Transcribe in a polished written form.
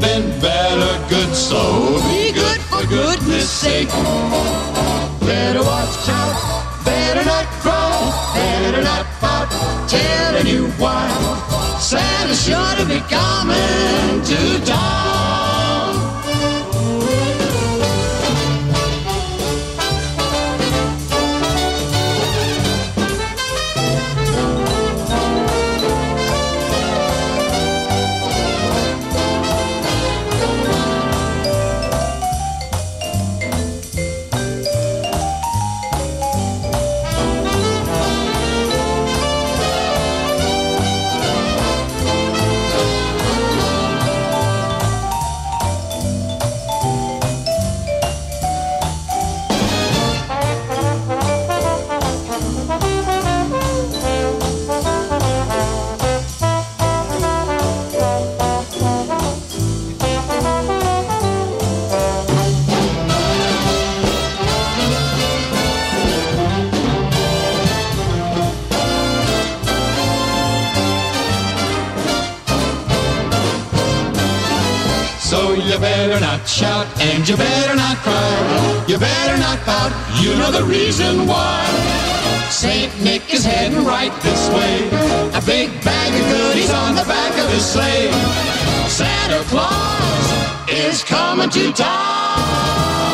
been better good, so be good for goodness sake. Better watch out, better not cry, better not pout, telling you why. Santa's sure to be coming to town. So you better not shout and you better not cry. You better not pout, you know the reason why. Saint Nick is heading right this way. A big bag of goodies on the back of his sleigh. Santa Claus is coming to town.